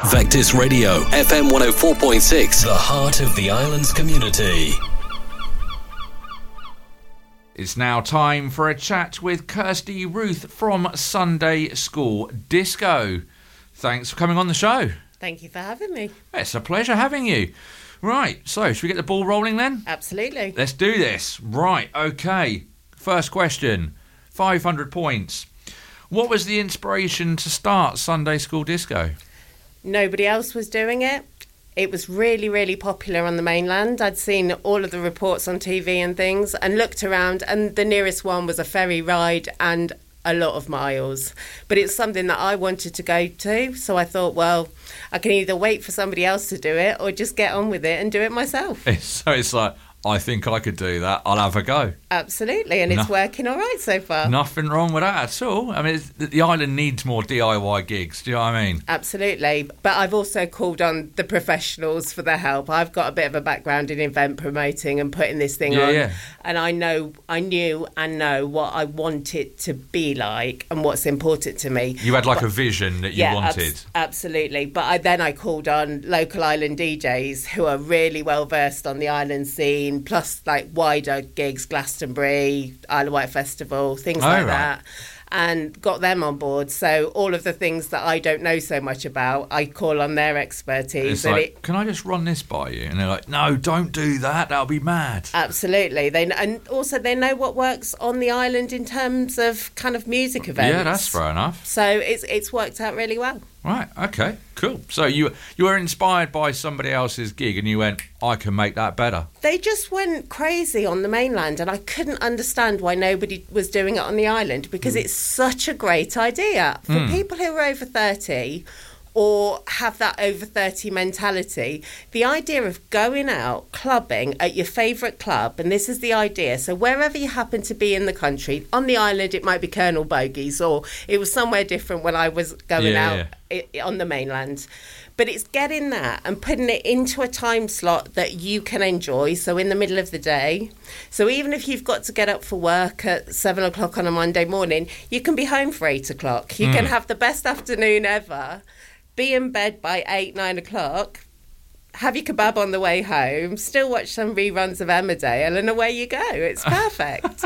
Vectis Radio, FM 104.6, the heart of the island's community. It's now time for a chat with Kirsty Ruth from Sunday School Disco. Thanks for coming on the show. Thank you for having me. It's a pleasure having you. Right, so should we get the ball rolling then? Absolutely. Let's do this. Right, okay. First question, 500 points. What was the inspiration to start Sunday School Disco? Nobody else was doing it. It was really, really popular on the mainland. I'd seen all of the reports on TV and things and looked around, and the nearest one was a ferry ride and a lot of miles. But it's something that I wanted to go to, so I thought, well, I can either wait for somebody else to do it or just get on with it and do it myself. So it's like, I think I could do that. I'll have a go. Absolutely, and it's working all right so far. Nothing wrong with that at all. I mean, the island needs more DIY gigs. Do you know what I mean? Absolutely, but I've also called on the professionals for their help. I've got a bit of a background in event promoting and putting this thing on, and I knew and know what I want it to be like and what's important to me. You had a vision that you wanted. Absolutely, but I called on local island DJs who are really well versed on the island scene, plus wider gigs, Glastonbury, Isle of Wight Festival, things like that, and got them on board. So all of the things that I don't know so much about, I call on their expertise. It's can I just run this by you? And they're like, no, don't do that. That'll be mad. Absolutely. And also they know what works on the island in terms of kind of music events. Yeah, that's fair enough. So it's worked out really well. Right, okay, cool. So you were inspired by somebody else's gig and you went, I can make that better. They just went crazy on the mainland and I couldn't understand why nobody was doing it on the island, because it's such a great idea. For people who are over 30 or have that over 30 mentality, the idea of going out clubbing at your favourite club, and this is the idea, so wherever you happen to be in the country, on the island it might be Colonel Bogies, or it was somewhere different when I was going out on the mainland. But it's getting that and putting it into a time slot that you can enjoy, so in the middle of the day. So even if you've got to get up for work at 7 o'clock on a Monday morning, you can be home for 8 o'clock. You can have the best afternoon ever, be in bed by 8, 9 o'clock, have your kebab on the way home, still watch some reruns of Emmerdale, and away you go. It's perfect.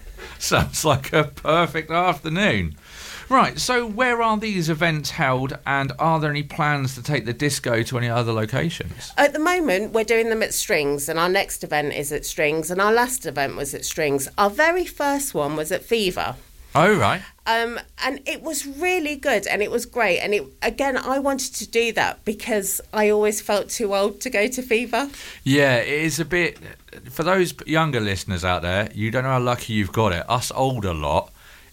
Sounds like a perfect afternoon. Right, so where are these events held, and are there any plans to take the disco to any other locations? At the moment, we're doing them at Strings, and our next event is at Strings, and our last event was at Strings. Our very first one was at Fever. Oh, right. And it was really good and it was great. And I wanted to do that because I always felt too old to go to Fever. Yeah, it is a bit... For those younger listeners out there, you don't know how lucky you've got it. Us older lot,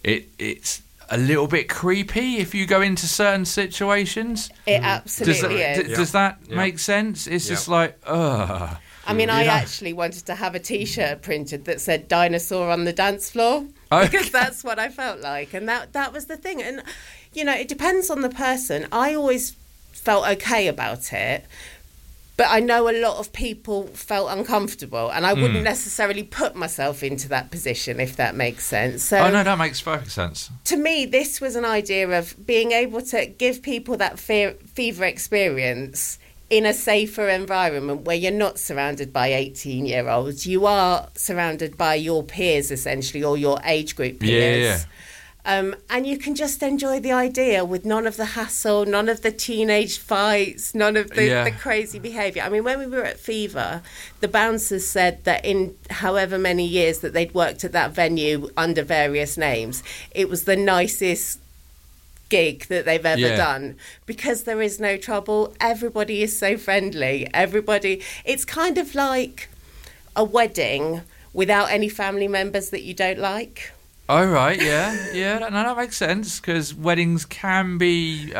it's a little bit creepy if you go into certain situations. It absolutely is. Does that make sense? It's just like, ugh. I mean, I actually wanted to have a T-shirt printed that said "Dinosaur on the dance floor" because that's what I felt like, and that was the thing. And it depends on the person. I always felt okay about it, but I know a lot of people felt uncomfortable, and I wouldn't necessarily put myself into that position, if that makes sense. So, no, that makes perfect sense. To me, this was an idea of being able to give people that Fever experience in a safer environment where you're not surrounded by 18-year-olds. You are surrounded by your peers, essentially, or your age group peers. And you can just enjoy the idea with none of the hassle, none of the teenage fights, none of the crazy behaviour. I mean, when we were at Fever, the bouncers said that in however many years that they'd worked at that venue under various names, it was the nicest gig that they've ever done, because there is no trouble. Everybody is so friendly. It's kind of like a wedding without any family members that you don't like. Oh, right, yeah. That makes sense, because weddings can be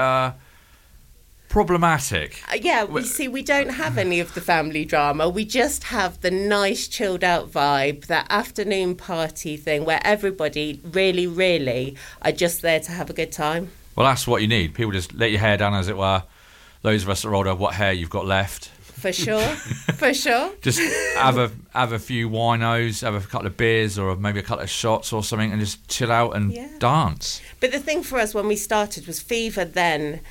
problematic. We don't have any of the family drama. We just have the nice chilled out vibe, that afternoon party thing where everybody really, really are just there to have a good time. Well, that's what you need. People just let your hair down, as it were. Those of us that are older, what hair you've got left. For sure. Just have a few winos, have a couple of beers or maybe a couple of shots or something, and just chill out and dance. But the thing for us when we started was Fever then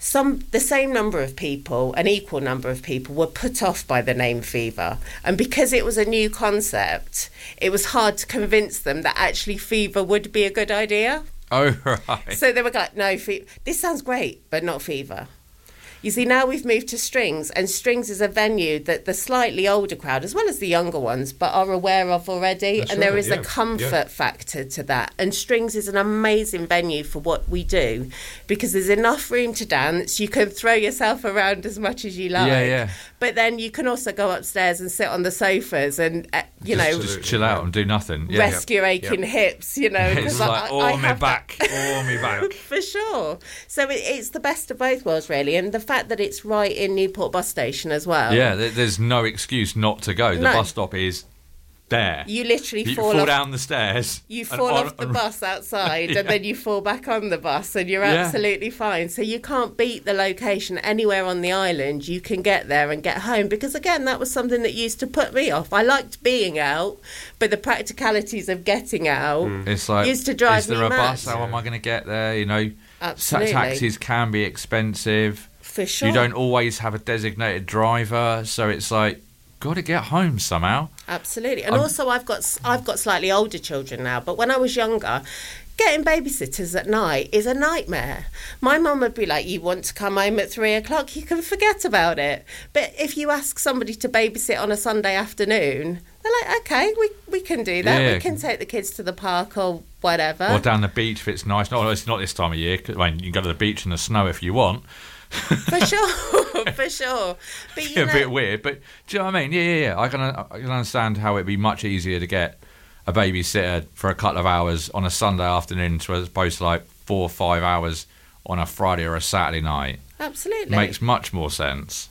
the same number of people, an equal number of people, were put off by the name Fever. And because it was a new concept, it was hard to convince them that actually Fever would be a good idea. Oh, right. So they were like, no, this sounds great, but not Fever. You see, now we've moved to Strings, and Strings is a venue that the slightly older crowd, as well as the younger ones, but are aware of already. That's and right, there is yeah, a comfort factor to that. And Strings is an amazing venue for what we do, because there's enough room to dance. You can throw yourself around as much as you like. Yeah. But then you can also go upstairs and sit on the sofas and, Just chill out and do nothing. Yeah. rest your aching hips, It's 'cause like, I me have back, that. me back. For sure. So it's the best of both worlds, really. And the fact that it's right in Newport bus station as well. Yeah, there's no excuse not to go. The No. bus stop is there. You literally You fall fall off. down the stairs. You and fall on- off the bus outside and then you fall back on the bus and you're Yeah. absolutely fine. So you can't beat the location anywhere on the island. You can get there and get home, because, again, that was something that used to put me off. I liked being out, but the practicalities of getting out It's like, used to drive is there me a mad. bus? How am I going to get there? Absolutely. Taxis can be expensive. For sure. You don't always have a designated driver, so it's like, got to get home somehow. Absolutely. And also I've got slightly older children now, but when I was younger, getting babysitters at night is a nightmare. My mum would be like, you want to come home at 3:00, you can forget about it. But if you ask somebody to babysit on a Sunday afternoon, they're like, okay, we can do that. Yeah. We can take the kids to the park or whatever. Or down the beach if it's nice. No, it's not this time of year. You can go to the beach in the snow if you want. For sure, for sure. But A bit weird, but do you know what I mean? Yeah. I can understand how it'd be much easier to get a babysitter for a couple of hours on a Sunday afternoon as opposed to like 4 or 5 hours on a Friday or a Saturday night. Absolutely. Makes much more sense.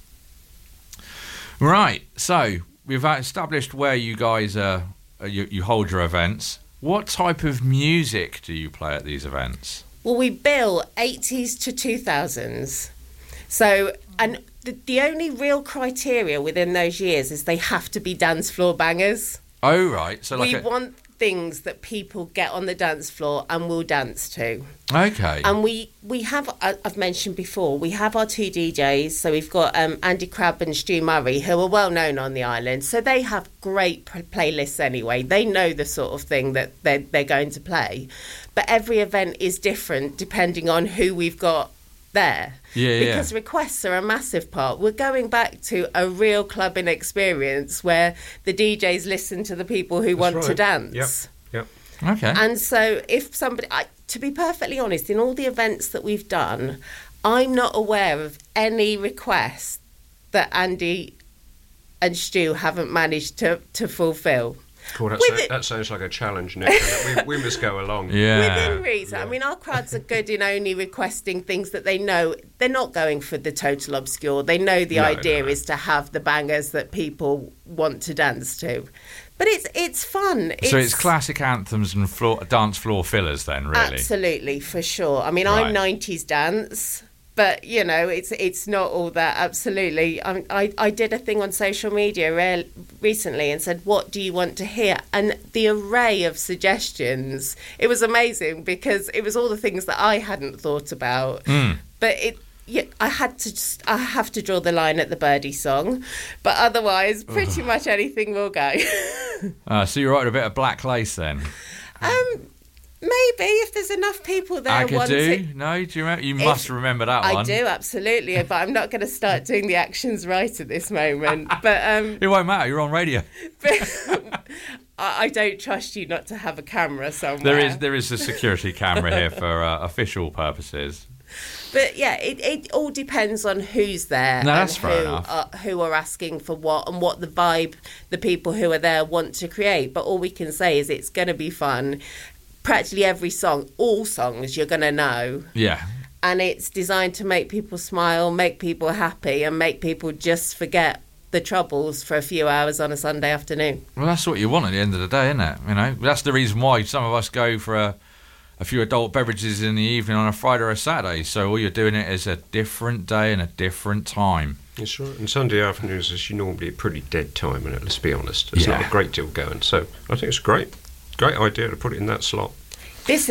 Right, so we've established where you guys you hold your events. What type of music do you play at these events? Well, we bill 80s to 2000s. So, and the only real criteria within those years is they have to be dance floor bangers. Oh, right. So We want things that people get on the dance floor and will dance to. Okay. And we have, I've mentioned before, we have our two DJs. So we've got Andy Crabb and Stu Murray, who are well known on the island. So they have great playlists anyway. They know the sort of thing that they're going to play. But every event is different depending on who we've got there. Because requests are a massive part. We're going back to a real clubbing experience where the DJs listen to the people who want to dance. Yep. Okay. And so if somebody, to be perfectly honest, in all the events that we've done, I'm not aware of any request that Andy and Stu haven't managed to fulfil. Cool, that sounds like a challenge, Nick. we must go along. Yeah. Within reason. I mean, our crowds are good in only requesting things that they know. They're not going for the total obscure. They know the idea is to have the bangers that people want to dance to. But it's fun. So it's classic anthems and dance floor fillers then, really? Absolutely, for sure. I mean, Right. I'm 90s dance. But, it's not all that, absolutely. I did a thing on social media recently and said, what do you want to hear? And the array of suggestions, it was amazing because it was all the things that I hadn't thought about. But I have to draw the line at the Birdie song. But otherwise, pretty much anything will go. So you're right, a bit of Black Lace then? Maybe if there's enough people there Agadoo? No, do you remember? You must remember that one. I do, absolutely, but I'm not going to start doing the actions right at this moment. But it won't matter. You're on radio. I don't trust you not to have a camera somewhere. There is a security camera here for official purposes. But yeah, it all depends on who's there. No, that's and fair enough. Who are asking for what and what the vibe the people who are there want to create. But all we can say is it's going to be fun. Practically every song, all songs you're going to know. Yeah. And it's designed to make people smile, make people happy, and make people just forget the troubles for a few hours on a Sunday afternoon. Well, that's what you want at the end of the day, isn't it? That's the reason why some of us go for a few adult beverages in the evening on a Friday or a Saturday. So all you're doing it is a different day and a different time. That's right. And Sunday afternoons is normally a pretty dead time, and let's be honest. There's not a great deal going. So I think it's great. Great idea to put it in that slot. This is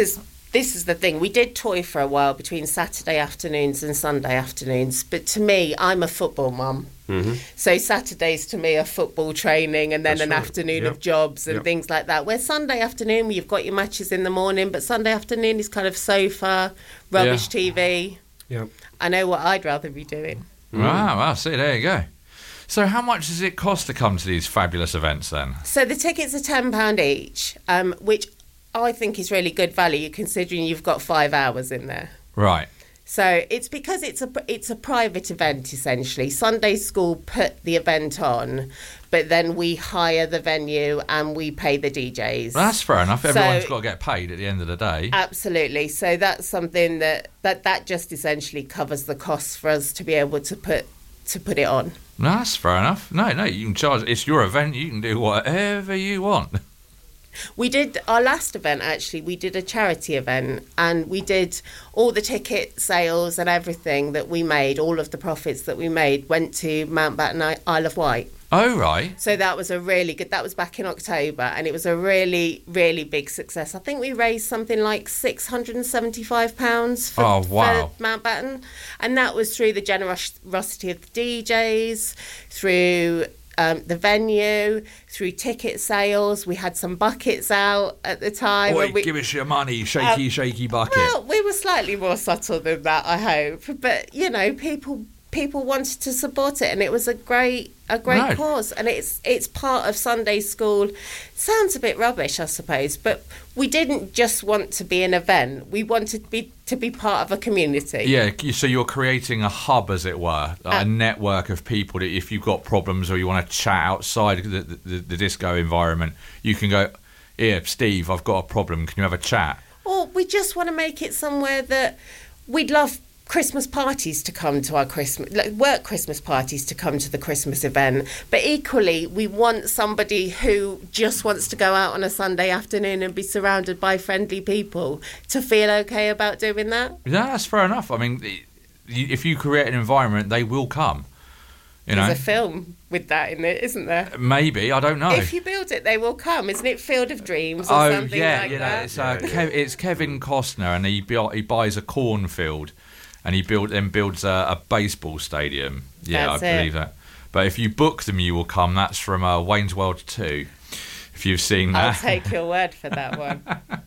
this is the thing. We did toy for a while between Saturday afternoons and Sunday afternoons. But to me, I'm a football mum. Mm-hmm. So Saturdays to me are football training and then That's an right. afternoon Yep. of jobs and Yep. things like that. Where Sunday afternoon, you've got your matches in the morning, but Sunday afternoon is kind of sofa, rubbish TV. Yeah. I know what I'd rather be doing. Wow, well, see, there you go. So how much does it cost to come to these fabulous events then? So the tickets are £10 each, which I think is really good value considering you've got 5 hours in there. Right. So it's because it's a private event essentially. Sunday School put the event on, but then we hire the venue and we pay the DJs. That's fair enough. Everyone's So- got to get paid at the end of the day. Absolutely. So that's something that just essentially covers the costs for us to be able to put it on. No, that's fair enough. No, you can charge. It's your event. You can do whatever you want. We did our last event actually. We did a charity event and we did all the ticket sales and everything that we made. All of the profits that we made went to Mountbatten Isle of Wight. Oh, right. So that was a really good. That was back in October, and it was a really, really big success. I think we raised something like £675 Oh, wow. for Mountbatten, and that was through the generosity of the DJs, through the venue, through ticket sales. We had some buckets out at the time. Oi, when we, give us your money, shaky bucket. well, we were slightly more subtle than that, I hope. But people wanted to support it, and it was a great No. cause, and it's part of Sunday School. Sounds a bit rubbish, I suppose, but we didn't just want to be an event. We wanted to be part of a community. Yeah, so you're creating a hub, as it were, a network of people that if you've got problems or you want to chat outside the disco environment, you can go, here, Steve, I've got a problem. Can you have a chat? Or we just want to make it somewhere that we'd love Christmas parties to come to our work Christmas parties to come to the Christmas event, but equally we want somebody who just wants to go out on a Sunday afternoon and be surrounded by friendly people to feel okay about doing that. Yeah, that's fair enough. I mean, if you create an environment, they will come. You know, There's a film with that in it, isn't there? maybe, I don't know. If you build it, they will come. Isn't it Field of Dreams or something like that? It's Kevin Costner, and he buys a cornfield, and he builds a baseball stadium. Yeah, That's I believe that. But if you book them, you will come. That's from Wayne's World 2. If you've seen I'll that. take your word for that one.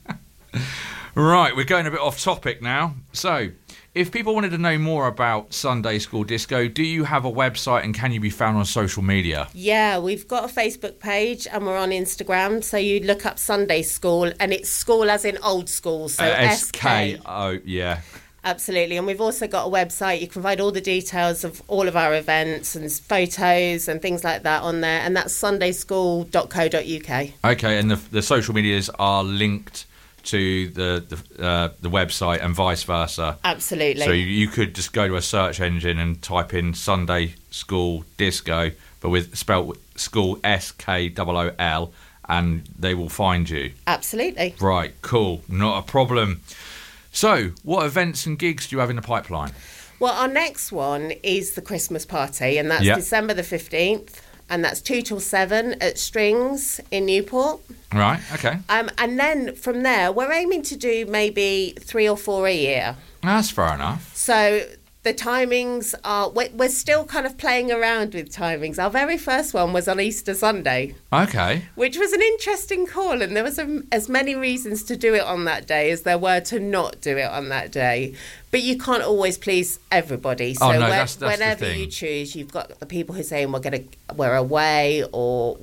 Right, we're going a bit off topic now. So, if people wanted to know more about Sunday School Disco, do you have a website and can you be found on social media? Yeah, we've got a Facebook page and we're on Instagram. So you look up Sunday School, and it's school as in old school. So SK. SKO, yeah. Absolutely. And we've also got a website. You can find all the details of all of our events and photos and things like that on there. And that's sundayschool.co.uk. Okay, and the social medias are linked to the website and vice versa. Absolutely. So you could just go to a search engine and type in Sunday School Disco, but with spelled school SKOOL, and they will find you. Absolutely. Right, cool, not a problem. So, what events and gigs do you have in the pipeline? Well, our next one is the Christmas party, and that's Yeah. December the 15th. And that's 2 till 7 at Strings in Newport. Right, okay. And then from there, we're aiming to do maybe 3 or 4 a year. That's fair enough. So the timings are, we're still kind of playing around with timings. Our very first one was on Easter Sunday, Okay. which was an interesting call. And there was as many reasons to do it on that day as there were to not do it on that day. But you can't always please everybody. So Oh, no, that's the whenever thing. you choose, you've got the people who are saying we're away, or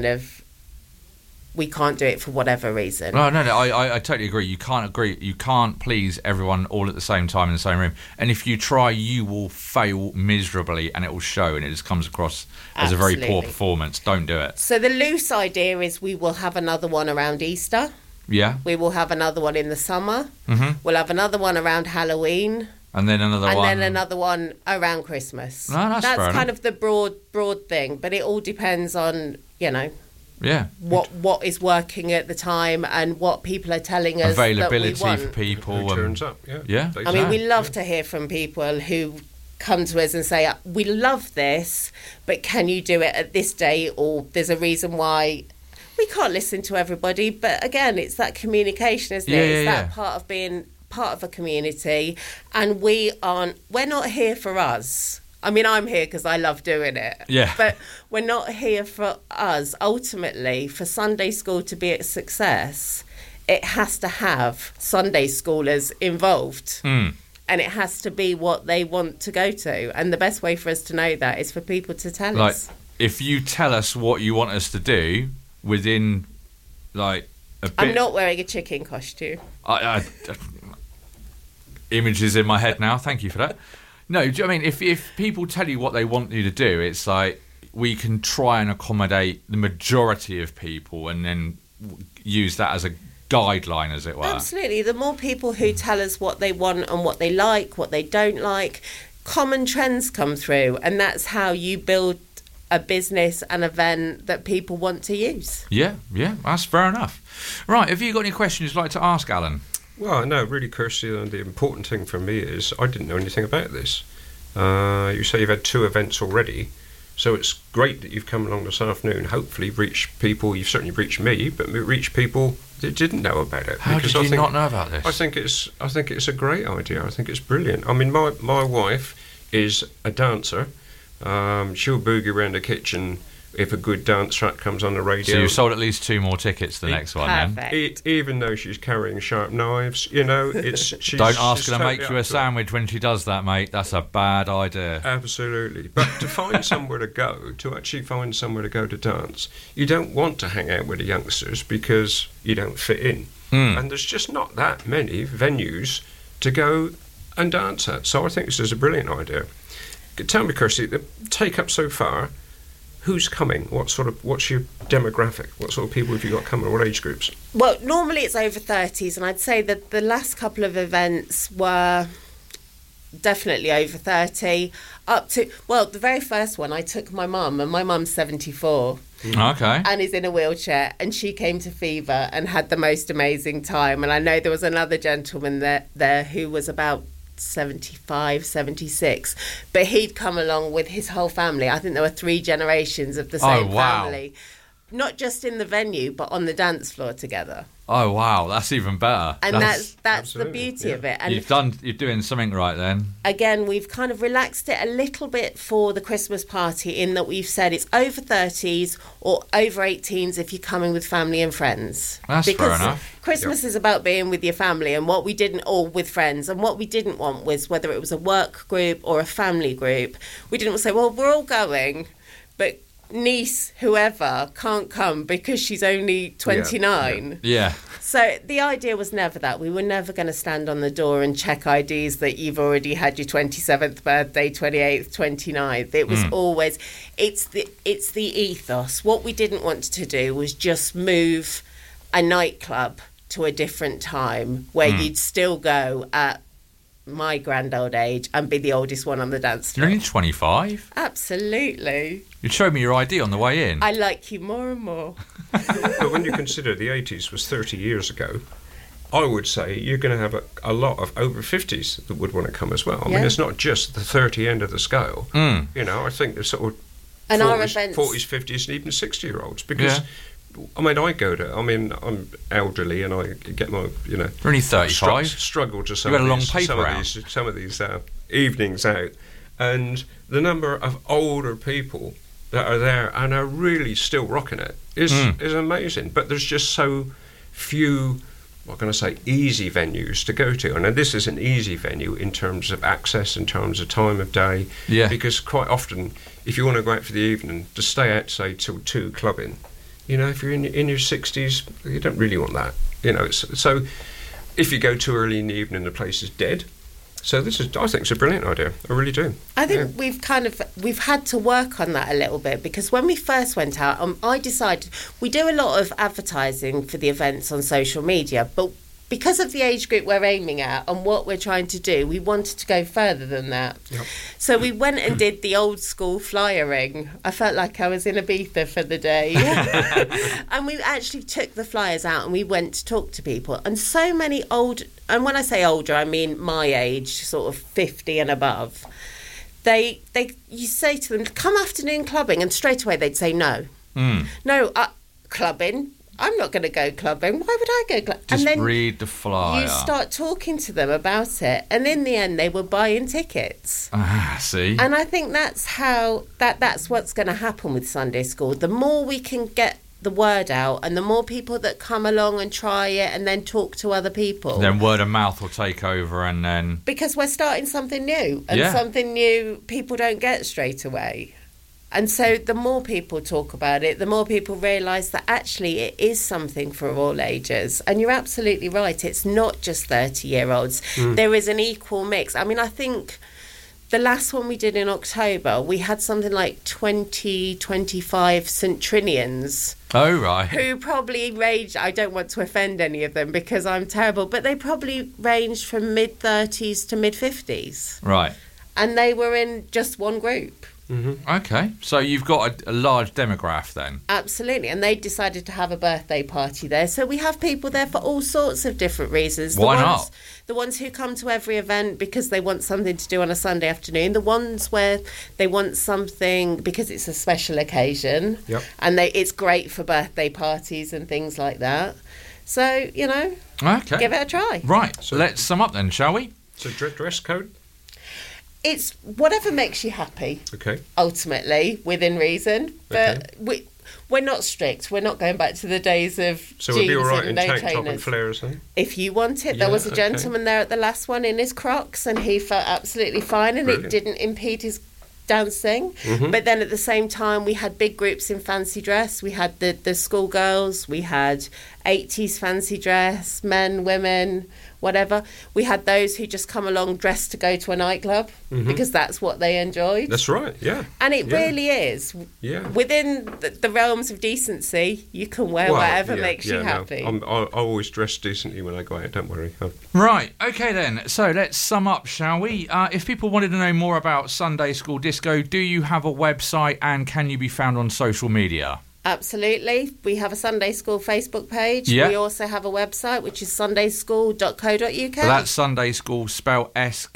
we can't do it for whatever reason. No, I totally agree. You can't please everyone all at the same time in the same room. And if you try, you will fail miserably, and it will show, and it just comes across as a very poor Absolutely. performance. Don't do it. So the loose idea is we will have another one around Easter. Yeah. We will have another one in the summer. Mhm. We'll have another one around Halloween. And then another And one. then another one around Christmas. No, that's fair kind enough. of the broad thing, but it all depends on, Yeah. what is working at the time and what people are telling us Availability that we want. for people. Who turns up? Yeah. Yeah. I mean, we Yeah. love to hear from people who come to us and say, we love this, but can you do it at this day, or there's a reason why. We can't listen to everybody, but again, it's that communication, isn't it? It's that part of being part of a community, and we're not here for us. I mean, I'm here because I love doing it. Yeah. But we're not here for us. Ultimately, for Sunday school to be a success, it has to have Sunday schoolers involved. And it has to be what they want to go to. And the best way for us to know that is for people to tell us. If you tell us what you want us to do within, a bit... I'm not wearing a chicken costume. Images in my head now. Thank you for that. No, do you know what I mean? If people tell you what they want you to do, it's like we can try and accommodate the majority of people and then use that as a guideline, as it were. Absolutely. The more people who tell us what they want and what they like, what they don't like, common trends come through, and that's how you build a business, an event that people want to use. Yeah, that's fair enough. Right, have you got any questions you'd like to ask Alan? Well, no, really, Kirsty, the important thing for me is I didn't know anything about this. You say you've had 2 events already, so it's great that you've come along this afternoon. Hopefully reached people, you've certainly reached me, but reached people that didn't know about it. How did you not know about this? I think it's a great idea. I think it's brilliant. I mean, my wife is a dancer. She'll boogie around the kitchen if a good dance track comes on the radio. So you've sold at least 2 more tickets the next one, then? Even though she's carrying sharp knives, she's... Don't ask her to make you a sandwich when she does that, mate. That's a bad idea. Absolutely. But to find somewhere to go, to dance, you don't want to hang out with the youngsters because you don't fit in. And there's just not that many venues to go and dance at. So I think this is a brilliant idea. Tell me, Kirsty, the take-up so far... Who's coming? What's your demographic? What sort of people have you got coming? What age groups? Well, normally it's over 30s, and I'd say that the last couple of events were definitely over 30. The very first one, I took my mum, and my mum's 74. Okay. And is in a wheelchair, and she came to Fever and had the most amazing time. And I know there was another gentleman there who was about 75, 76, but he'd come along with his whole family. I think there were 3 generations of the same family, not just in the venue but on the dance floor together. Oh wow, that's even better. And that's the beauty of it. And you're doing something right then. Again, we've kind of relaxed it a little bit for the Christmas party in that we've said it's over 30s or over 18s if you're coming with family and friends. That's fair enough. Christmas is about being with your family, and what we didn't, or with friends, and what we didn't want was whether it was a work group or a family group. We didn't say, well, we're all going, but niece, whoever, can't come because she's only 29. Yeah. So the idea was never that. We were never going to stand on the door and check IDs that you've already had your 27th birthday, 28th, 29th. It was always, it's the ethos. What we didn't want to do was just move a nightclub to a different time where you'd still go at my grand old age and be the oldest one on the dance floor. You're only 25? Absolutely. You showed me your ID on the way in. I like you more and more. But when you consider the 80s was 30 years ago, I would say you're going to have a lot of over 50s that would want to come as well. I mean, it's not just the 30 end of the scale. I think there's sort of and 40s, 50s and even 60-year-olds because... I mean, I'm elderly and I get my, You're only 35. Struggle to some of these evenings out. And the number of older people that are there and are really still rocking it is amazing. But there's just so few, easy venues to go to. And this is an easy venue in terms of access, in terms of time of day. Yeah. Because quite often, if you want to go out for the evening, to stay out, say, till 2 clubbing, if you're in your 60s, you don't really want that. So if you go too early in the evening, the place is dead. So I think it's a brilliant idea. I really do. I think we've had to work on that a little bit because when we first went out, I decided we do a lot of advertising for the events on social media, but because of the age group we're aiming at and what we're trying to do, we wanted to go further than that. Yep. So we went and did the old school flyering. I felt like I was in Ibiza for the day. And we actually took the flyers out and we went to talk to people. And so many and when I say older, I mean my age, sort of 50 and above. You say to them, come afternoon clubbing, and straight away they'd say no. No, clubbing. I'm not going to go clubbing. Why would I go clubbing? Just and then read the flyer. you start talking to them about it, and in the end, they were buying tickets. See? And I think that's how that's what's going to happen with Sunday school. The more we can get the word out, and the more people that come along and try it, and then talk to other people, then word of mouth will take over, and then because we're starting something new, and something new people don't get straight away. And so the more people talk about it, the more people realise that actually it is something for all ages. And you're absolutely right. It's not just 30-year-olds. There is an equal mix. I mean, I think the last one we did in October, we had something like 20, 25 centenarians. Oh, right. Who probably ranged, I don't want to offend any of them because I'm terrible, but they probably ranged from mid-30s to mid-50s. Right. And they were in just one group. Mm-hmm. Okay, so you've got a large demographic then. Absolutely, and they decided to have a birthday party there. So we have people there for all sorts of different reasons. Why not? The ones who come to every event because they want something to do on a Sunday afternoon. The ones where they want something because it's a special occasion. Yep. And it's great for birthday parties and things like that. So, you know, okay, give it a try. Right, so let's sum up then, shall we? So dress code? It's whatever makes you happy. Okay. Ultimately, within reason. But we're not strict. We're not going back to the days of so jeans we'll be all right and in no tank trainers. top and flares then? If you want it. There was a gentleman there at the last one in his Crocs, and he felt absolutely fine, and Brilliant. it didn't impede his dancing. But then at the same time, we had big groups in fancy dress. We had the schoolgirls. We had 80s fancy dress, men, women, whatever. We had those who just come along dressed to go to a nightclub because that's what they enjoyed. That's right, yeah. And it really is. Yeah. Within the realms of decency, you can wear whatever makes you happy. No, I always dress decently when I go out, don't worry. Right, okay then. So let's sum up, shall we? If people wanted to know more about Sunday School Disco, do you have a website and can you be found on social media? Absolutely. We have a Sunday School Facebook page. Yeah. We also have a website, which is sundayschool.co.uk. That's Sunday School, spelled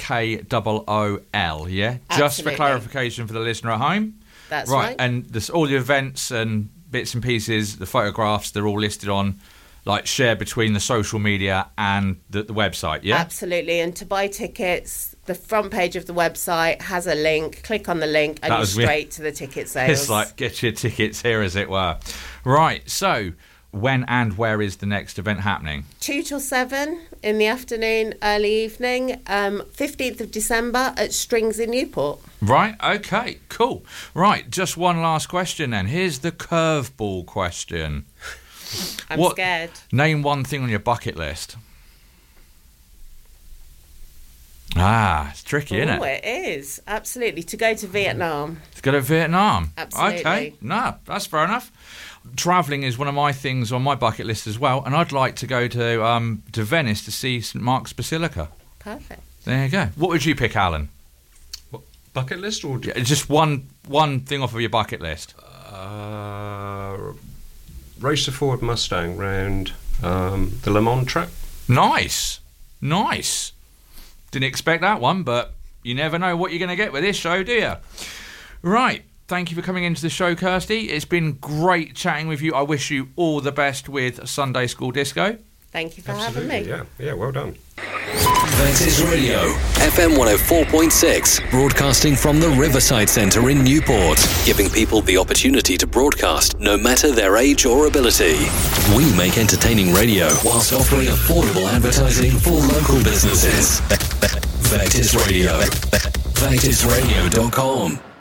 SKOOL, yeah? Just for Absolutely. clarification for the listener at home. That's right. And all the events and bits and pieces, the photographs, they're all listed on, like, shared between the social media and the website, yeah? Absolutely. And to buy tickets, the front page of the website has a link. Click on the link and you're straight to the ticket sales. It's like, get your tickets here, as it were. Right, so when and where is the next event happening? 2 till 7 in the afternoon, early evening, 15th of December at Strings in Newport. Right, okay, cool. Right, just one last question then. Here's the curveball question. I'm scared. Name one thing on your bucket list. It's tricky, isn't it? Oh, it is. Absolutely. To go to Vietnam. To go to Vietnam. Absolutely. Okay, no, that's fair enough. Travelling is one of my things on my bucket list as well, and I'd like to go to Venice to see St Mark's Basilica. Perfect. There you go. What would you pick, Alan? What, bucket list or just one thing off of your bucket list? Race a Ford Mustang round the Le Mans track. Nice. Didn't expect that one, but you never know what you're going to get with this show, do you? Right. Thank you for coming into the show, Kirsty. It's been great chatting with you. I wish you all the best with Sunday School Disco. Thank you for having me. Yeah, well done. Ventis Radio, FM 104.6, broadcasting from the Riverside Centre in Newport, giving people the opportunity to broadcast no matter their age or ability. We make entertaining radio whilst offering affordable advertising for local businesses. Ventis Radio, ventisradio.com.